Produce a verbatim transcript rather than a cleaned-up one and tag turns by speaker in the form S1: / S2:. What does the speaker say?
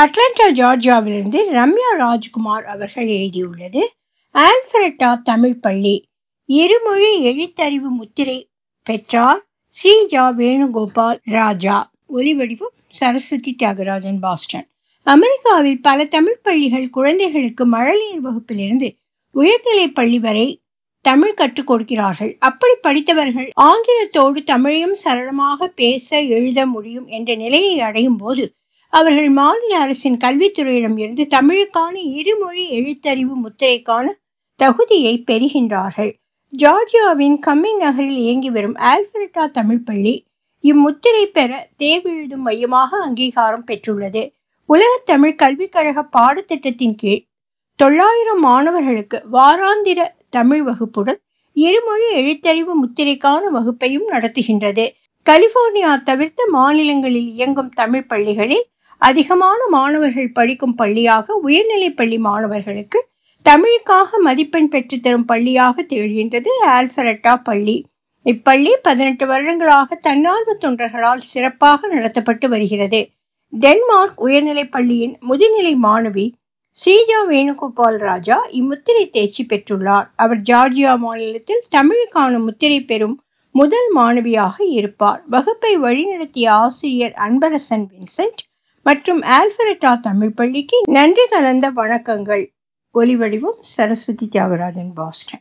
S1: Atlanta ஜார்ஜியாவிலிருந்து Ramya Rajkumar அவர்கள் எழுதியுள்ளது. ஆல்பரட்டா தமிழ் பள்ளி இருமொழி எழுத்தறிவு முத்திரை பெற்றார் ஸ்ரீ ஜா வேணுகோபால் ராஜா. ஒலிவடிவம் சரஸ்வதி தியாகராஜன், பாஸ்டன். அமெரிக்காவில் பல தமிழ் பள்ளிகள் குழந்தைகளுக்கு மழலையர் வகுப்பிலிருந்து உயர்நிலை பள்ளி வரை தமிழ் கற்றுக் கொடுக்கிறார்கள். அப்படி படித்தவர்கள் ஆங்கிலத்தோடு தமிழையும் சரளமாக பேச எழுத முடியும் என்ற நிலையை அடையும் போது அவர்கள் மாநில அரசின் கல்வித்துறையிடம் இருந்து தமிழுக்கான இருமொழி எழுத்தறிவு முத்திரைக்கான தகுதியை பெறுகின்றார்கள். ஜார்ஜியாவின் கம்மிங் நகரில் இயங்கி வரும் ஆல்பரட்டா தமிழ் பள்ளி இம்முத்திரை பெற தேர்வெழுதும் மையமாக அங்கீகாரம் பெற்றுள்ளது. உலக தமிழ் கல்விக் கழக பாடத்திட்டத்தின் கீழ் தொள்ளாயிரம் மாணவர்களுக்கு வாராந்திர தமிழ் வகுப்புடன் இருமொழி எழுத்தறிவு முத்திரைக்கான வகுப்பையும் நடத்துகின்றது. கலிபோர்னியா தவிர்த்த மாநிலங்களில் இயங்கும் தமிழ் பள்ளிகளில் அதிகமான மாணவர்கள் படிக்கும் பள்ளியாக உயர்நிலை பள்ளி மாணவர்களுக்கு தமிழுக்காக மதிப்பெண் பெற்றுத்தரும் பள்ளியாக திகழ்கின்றது ஆல்பரட்டா பள்ளி. இப்பள்ளி பதினெட்டு வருடங்களாக தன்னார்வ தொண்டர்களால் சிறப்பாக நடத்தப்பட்டு வருகிறது. டென்மார்க் உயர்நிலை பள்ளியின் முதுநிலை மாணவி ஸ்ரீஜா வேணுகோபால் ராஜா இம்முத்திரை தேர்ச்சி பெற்றுள்ளார். அவர் ஜார்ஜியா மாநிலத்தில் தமிழுக்கான முத்திரை பெறும் முதல் மாணவியாக இருப்பார். வகுப்பை வழிநடத்திய ஆசிரியர் அன்பரசன் வின்சென்ட் மற்றும் ஆல்பரட்டா தமிழ் பள்ளிக்கு நன்றி கலந்த வணக்கங்கள். ஒலிவடிவம் சரஸ்வதி தியாகராஜன், பாஸ்டன்.